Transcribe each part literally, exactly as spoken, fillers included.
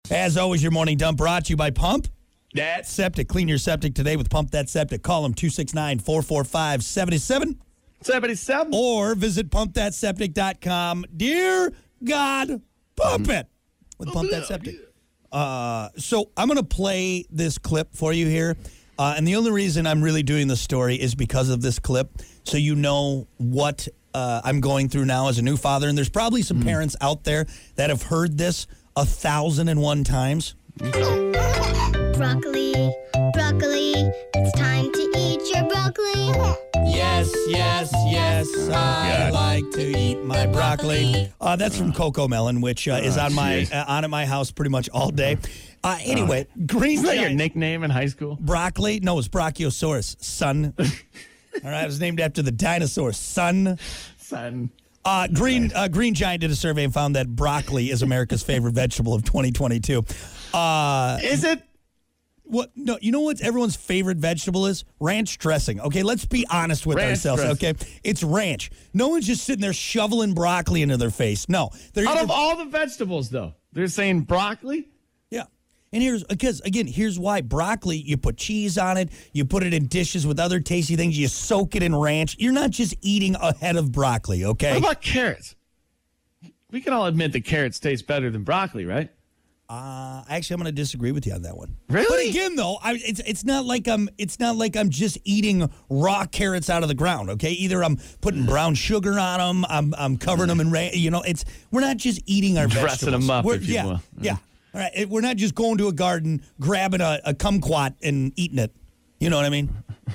As always, your morning dump brought to you by Pump That Septic. Clean your septic today with Pump That Septic. Call them two six nine, four four five, seven seven seventy-seven. Or visit pump that septic dot com. Dear God, pump it with Pump That Septic. Uh, so I'm going to play this clip for you here. Uh, and the only reason I'm really doing this story is because of this clip. So you know what uh, I'm going through now as a new father. And there's probably some mm. parents out there that have heard this a thousand and one times. Broccoli, broccoli, it's time to eat your broccoli. Yes, yes, yes, I God. like to eat my broccoli. Uh, that's from Coco Melon, which uh, is on my uh, on at my house pretty much all day. Uh, anyway, uh, green. Is that your nickname in high school? Broccoli? No, it's Brachiosaurus, son. All right, it was named after the dinosaur, son. Son. Uh, Green uh, Green Giant did a survey and found that broccoli is America's favorite vegetable of twenty twenty-two. Uh, is it? What? No, you know what everyone's favorite vegetable is? Ranch dressing. Okay, let's be honest with ranch ourselves. Dressing. Okay, it's ranch. No one's just sitting there shoveling broccoli into their face. No, they're out either, of all the vegetables, though, they're saying broccoli. Yeah, and here's because again, here's why broccoli. You put cheese on it. You put it in dishes with other tasty things. You soak it in ranch. You're not just eating a head of broccoli. Okay. What about carrots? We can all admit that carrots taste better than broccoli, right? Uh, actually, I'm going to disagree with you on that one. Really? But again, though, I, it's it's not like I'm it's not like I'm just eating raw carrots out of the ground. Okay, either I'm putting brown sugar on them, I'm I'm covering them in ra- you know, it's we're not just eating our dressing vegetables. them up, We're, if you yeah, will. Yeah, all right. It, we're not just going to a garden, grabbing a, a kumquat and eating it. You know what I mean?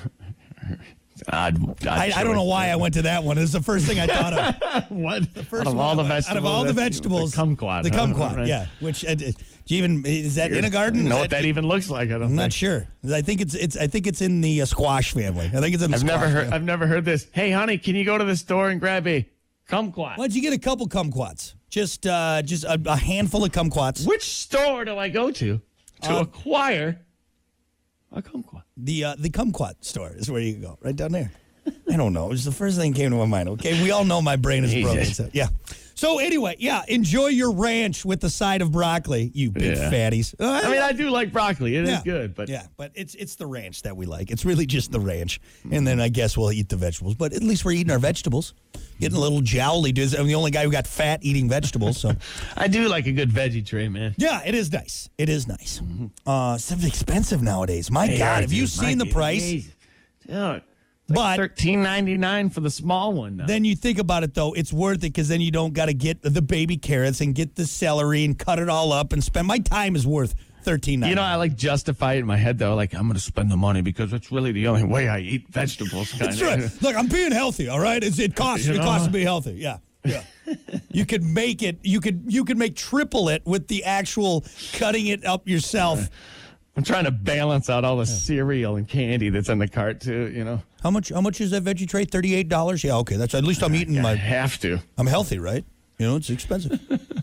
I'd, I'd I, I don't know why I went to that one. It's the first thing I thought of. What? The first out of one all the I- vegetables, out of all the vegetables, the kumquat. the huh? kumquat, Right. yeah. Which uh, do you even is that in a garden? I don't know Is what that even looks like. I don't. I'm think. not sure. I think it's it's. I think it's in the uh, squash family. I think it's in the I've squash never heard. family. I've never heard this. Hey, honey, can you go to the store and grab a kumquat? Why don't you get a couple kumquats? Just uh, just a, a handful of kumquats. Which store do I go to to Uh, acquire a kumquat? The uh, the kumquat store is where you can go. Right down there. I don't know. It was the first thing that came to my mind. Okay, we all know my brain is broken. Jesus. So, yeah. So anyway, yeah, enjoy your ranch with the side of broccoli, you big Yeah. fatties. Uh, I mean, I do like broccoli. It is yeah. good, but yeah, but it's it's the ranch that we like. It's really just the ranch, and then I guess we'll eat the vegetables. But at least we're eating our vegetables, getting a little jowly. Dude, I'm the only guy who got fat eating vegetables. So I do like a good veggie tray, man. yeah, it is nice. It is nice. Uh, stuff's expensive nowadays. My Hey, God, I have you do. seen Might the be price? amazing. Dude, But thirteen ninety nine for the small one. Now. then you think about it, though, it's worth it because then you don't got to get the baby carrots and get the celery and cut it all up and spend. My time is worth thirteen ninety-nine. You know, I like justify it in my head though. Like I'm going to spend the money because it's really the only way I eat vegetables. Kind That's right. Look, I'm being healthy. All right, it's, it costs. You It know? costs to be healthy. Yeah, yeah. You could make it. You could. You could make triple it with the actual cutting it up yourself. I'm trying to balance out all the cereal and candy that's in the cart too. You know, How much? How much is that veggie tray? Thirty-eight dollars. Yeah. Okay. That's at least I'm eating I my. have to. I'm healthy, right? You know, it's expensive.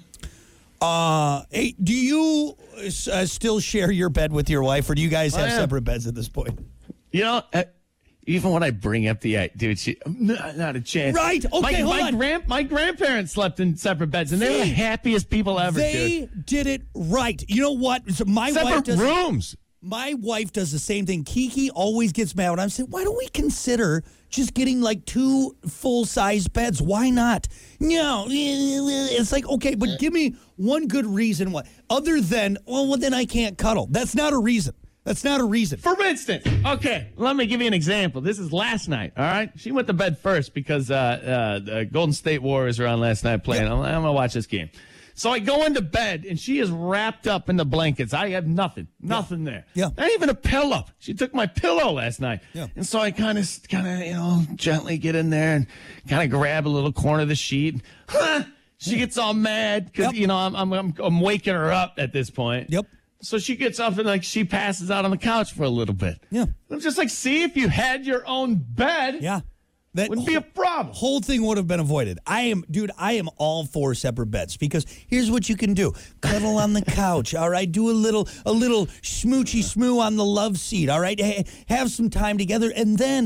uh, hey, do you uh, still share your bed with your wife, or do you guys have I am. separate beds at this point? You know, uh, even when I bring up the idea, dude, she, not, not a chance. Right, okay, my, hold my on. Grand, my grandparents slept in separate beds, and they were the See? happiest people ever, They dude. did it right. You know what? So my wife Separate does. rooms. My wife does the same thing. Kiki always gets mad when I'm saying, why don't we consider just getting like two full-size beds? Why not? No. It's like, okay, but give me one good reason why. Other than, well, well, then I can't cuddle. That's not a reason. That's not a reason. For instance, okay, let me give you an example. This is last night, all right? She went to bed first because uh, uh, the Golden State Warriors are on last night playing. I'm, I'm going to watch this game. So I go into bed, and she is wrapped up in the blankets. I have nothing, nothing there. Yeah. Not even a pillow. She took my pillow last night. Yeah. And so I kind of, kind of, you know, gently get in there and kind of grab a little corner of the sheet. Huh! She gets all mad because, Yep. you know, I'm, I'm, I'm, I'm waking her up at this point. Yep. So she gets up and like she passes out on the couch for a little bit. Yeah. I'm just like, see, if you had your own bed, Yeah. That wouldn't be a problem. whole thing would have been avoided. I am, dude, I am all for separate beds because here's what you can do. Cuddle on the couch, all right? Do a little a little smoochy smoo on the love seat, all right? Ha- Have some time together and then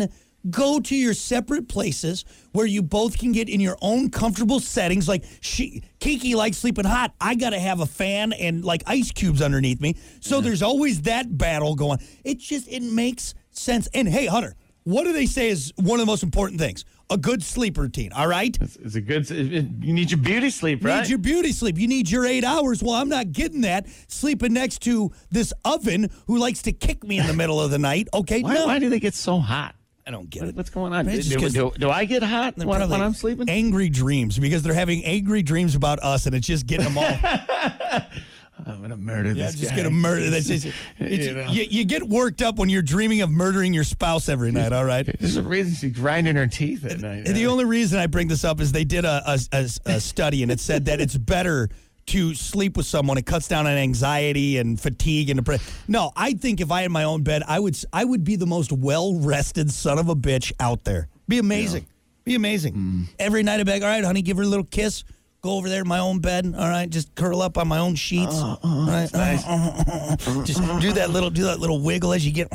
go to your separate places where you both can get in your own comfortable settings. Like she, Kiki likes sleeping hot. I got to have a fan and like ice cubes underneath me. So there's always that battle going. It just, it makes sense. And hey, Hunter, what do they say is one of the most important things? A good sleep routine, all right? It's, it's a good, you need your beauty sleep, right? You need your beauty sleep. You need your eight hours. Well, I'm not getting that sleeping next to this oven who likes to kick me in the middle of the night. Okay, why, no. why do they get so hot? I don't get What- it. What's going on? It's Do, just do, 'cause do I get hot They're when, when probably I'm sleeping? Angry dreams because they're having angry dreams about us, and it's just getting them all. I'm going to murder Yeah, this just guy. gonna murder. That's just, it's, You know. you, you get worked up when you're dreaming of murdering your spouse every night. All right. There's a reason she's grinding her teeth at night. And the only reason I bring this up is they did a, a, a, a study, and it said that it's better to sleep with someone. It cuts down on anxiety and fatigue and depression. No, I think if I had my own bed, I would I would be the most well-rested son of a bitch out there. Be amazing. Be amazing. Mm. Every night I'd be like, all right, honey, give her a little kiss. Go over there in my own bed. All right, just curl up on my own sheets. Uh, all right, nice. just do that little do that little wiggle as you get.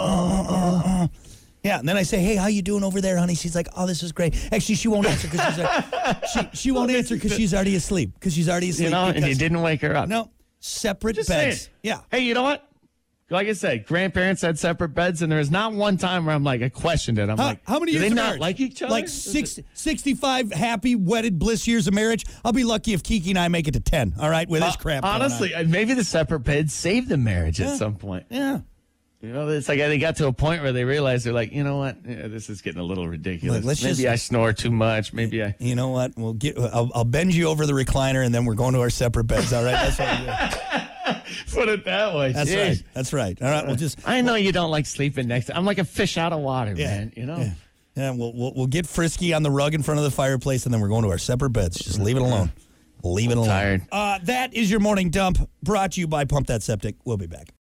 Yeah, and then I say, "Hey, how you doing over there, honey?" She's like, "Oh, this is great." Actually, she won't answer because she's uh, she she won't answer because she's already asleep. Because she's already asleep. You know, and you because- didn't wake her up. No, separate Just beds. saying. Yeah. Hey, you know what? Like I said, grandparents had separate beds, and there was not one time where I'm like, I questioned it. I'm How, like, how many do years they of not marriage? like each other? Like six, sixty-five happy, wedded, bliss years of marriage. I'll be lucky if Kiki and I make it to ten, all right, with this crap going on. Honestly, uh, maybe the separate beds saved the marriage at some point. Yeah. You know, it's like they got to a point where they realized they're like, you know what, yeah, this is getting a little ridiculous. Look, let's maybe just- I snore too much. Maybe I. You know what? We'll get. I'll, I'll bend you over the recliner, and then we're going to our separate beds. All right. That's what we're doing. Put it that way. That's Jeez. right. That's right. All right. We'll just. I know you don't like sleeping next to I'm like a fish out of water, Yeah. man. You know? Yeah. Yeah. We'll, we'll we'll get frisky on the rug in front of the fireplace, and then we're going to our separate beds. Just leave it alone. Leave it alone. tired. Uh, that is your morning dump, brought to you by Pump That Septic. We'll be back.